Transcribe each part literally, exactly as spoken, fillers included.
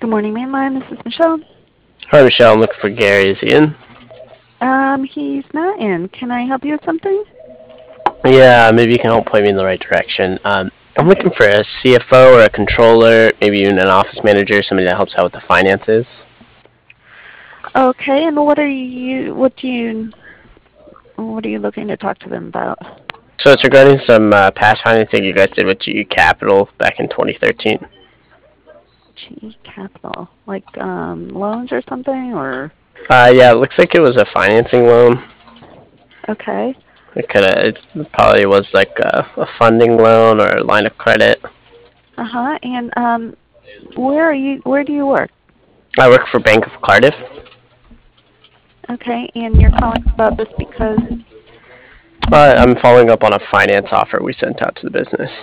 Good morning, mainline. This is Michelle. Hi, Michelle. I'm looking for Gary. Is he in? Um, he's not in. Can I help you with something? Yeah, maybe you can help point me in the right direction. Um, I'm looking Okay. for a C F O or a controller, maybe even an office manager, somebody that helps out with the finances. Okay, and what are you, what do you, what are you looking to talk to them about? So it's regarding some uh, past financing you guys did with G E Capital back in twenty thirteen. G E Capital, like um, loans or something, or? Uh, yeah, it looks like it was a financing loan. Okay. It could have, it probably was like a, a funding loan or a line of credit. Uh-huh, and um, where are you, where do you work? I work for Bank of Cardiff. Okay, and you're calling about this because, Uh, I'm following up on a finance offer we sent out to the business.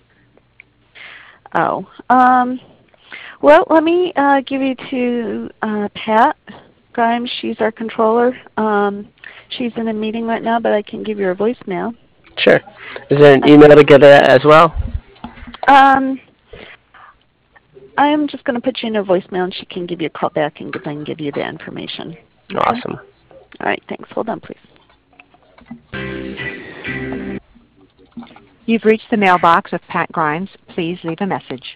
oh, um, well, let me uh, give you to uh, Pat Grimes. She's our controller. Um, she's in a meeting right now, but I can give you her voicemail. Sure. Is there an email Okay. to get it as well? Um, I'm just going to put you in a voicemail, and she can give you a call back and then give you the information. Okay. Awesome. All right. Thanks. Hold on, please. You've reached the mailbox of Pat Grimes. Please leave a message.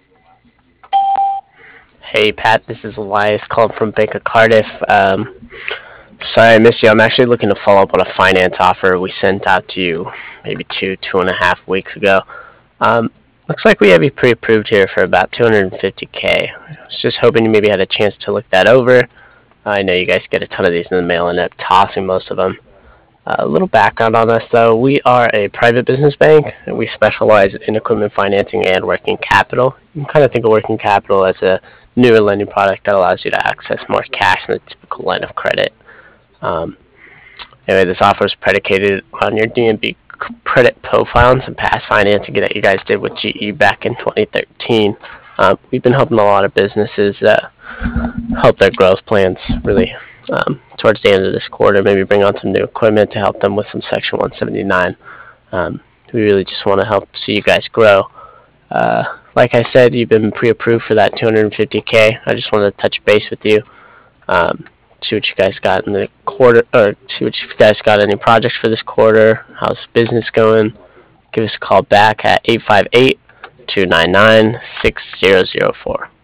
Hey Pat, this is Elias calling from Bank of Cardiff. Um, sorry I missed you. I'm actually looking to follow up on a finance offer we sent out to you maybe two, two and a half weeks ago. Um, looks like we have you pre-approved here for about two hundred fifty K. I was just hoping you maybe had a chance to look that over. I know you guys get a ton of these in the mail and end up tossing most of them. Uh, a little background on us though, we are a private business bank and we specialize in equipment financing and working capital. You can kind of think of working capital as a newer lending product that allows you to access more cash than a typical line of credit. Um, anyway, this offer is predicated on your D N B credit profile and some past financing that you guys did with G E back in twenty thirteen. Um, we've been helping a lot of businesses uh, help their growth plans really um, towards the end of this quarter, maybe bring on some new equipment to help them with some Section one seventy-nine. Um, we really just want to help see you guys grow. Uh, like I said, you've been pre-approved for that two hundred fifty K. I just wanted to touch base with you, um, see what you guys got in the quarter, or see what you guys got any projects for this quarter. How's business going? Give us a call back at eight five eight, two nine nine, six zero zero four.